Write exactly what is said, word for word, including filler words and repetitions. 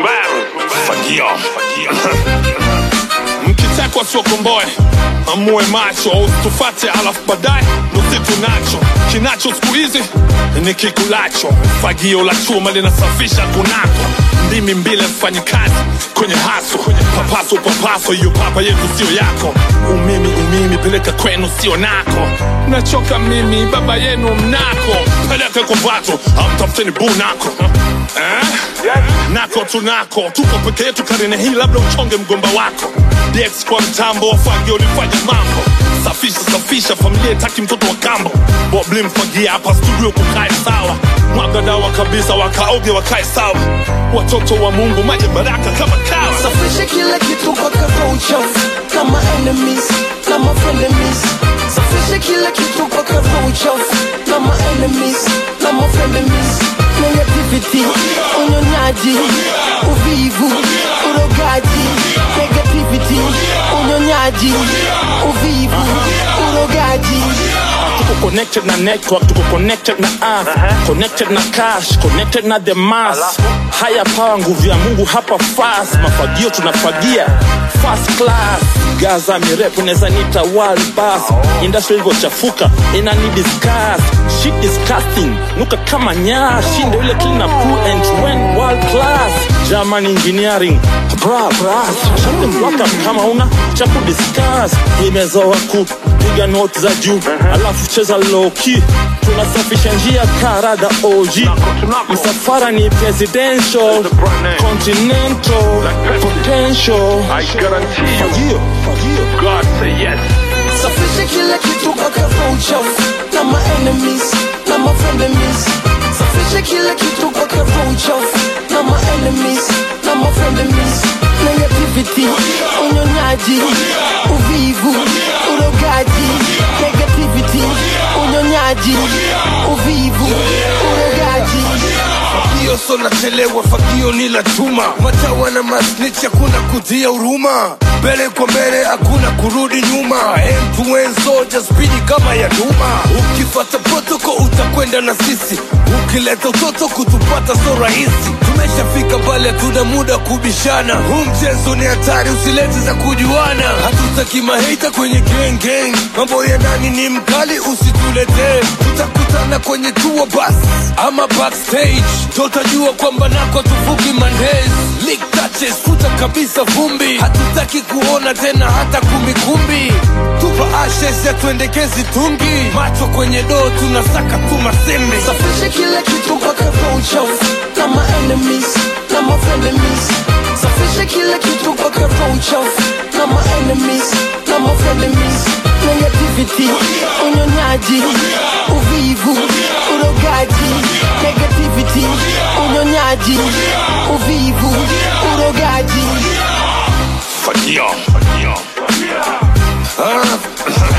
Fagio, fagio. Mkitekwa sio komboe, amue macho, tufate alafu baadaye nusitu nacho. Kinacho siku hizi ni kikulacho, fagio la chuma linasafisha kunako. Ndimi mbile mfanyi kazi kwenye haso, kwenye papaso papaso, hiyo papa yetu sio yako. Umimi umimi peleka kwenu sio nako. Nachoka mimi baba yenu mnako. Peleka kwa vato, amtafuteni bu nako. Eh? Nako tunako, tuko peke yetu karine hii, labda uchonge mgomba wako. D X kwa mtambo, fagio lifanya mambo. Safisha safisha, familia itaki mtoto wa kambo. Bobli mfagia hapa studio kukae sawa. Mwaga dawa kabisa wakaoge wakae sawa. Watoto wa Mungu maji baraka kama kawa. Safisha kila kitu mpaka kwa uchafu, kama enemies, kama frenemies. Safisha kila kitu mpaka kwa uchafu, kama enemies, kama frenemies. Negativity, unyonyaji, uvivu, urogaji. Negativity, unyonyaji, uvivu, urogaji. Tuko connected na network, tuko connected na earth, uh-huh. Connected na cash, connected na the mass. Haya power, nguvu ya Mungu hapa fast. Mafagio tunafagia first class. Gaza mirefu neza nita world boss. Industry hivyo chafuka, ina ni discuss. Shit disgusting, nuka kama nyashi. Ndio ile clean up cool and trend world class. German engineering, bra bra. Shut the block up kama una chapu discuss. Imezoa ku piga note za juu, alafu cheza low key. Tunasafisha njia karada O G. Msafara ni presidential, continental, potential. I guarantee you, fagio, fagio. God say yes. Safisha kila kitu mpaka kwa uchafu, kama enemies, kama frenemies. Safisha kila kitu mpaka kwa uchafu, kama enemies, kama frenemies. Negativity, unyonyaji, uvivu, urogaji. Negativity, unyonyaji, uvivu, urogaji. Fagio so nachelewa, fagio ni la chuma. Matawa na masnitch hakuna kutia huruma. Mbele kwa mbele hakuna kurudi nyuma. End to end soldier speedy kama ya duma. Ukifata protocol utakwenda na sisi. Ukileta utoto kutupata so rahisi. Tumeshafika mbali hatuna muda kubishana. Huu mchezo ni hatari, usilete za kujuana. Hatutaki mahater kwenye gang gang. Mambo ya ndani ni mkali, usitulete. Tutakutana kwenye tour bus ama backstage. Tutajua kwamba nako tufuki mandays. Leak touches, futa kabisa vumbi. Hatutaki kuona tena hata kumikumbi. Tupa ashes ya tuendekezi tungi. Macho kwenye doo tunasaka tuma sembe. Safisha kila kitu mpaka kwa uchafu, kama enemies, kama frenemies. Safisha kila kitu mpaka kwa uchafu, kama enemies, kama frenemies. Negativity, unyonyaji, uvivu, urogaji. Negativity, unyonyaji, uvivu, urogaji. Fagio, fagio, fagio. Ah.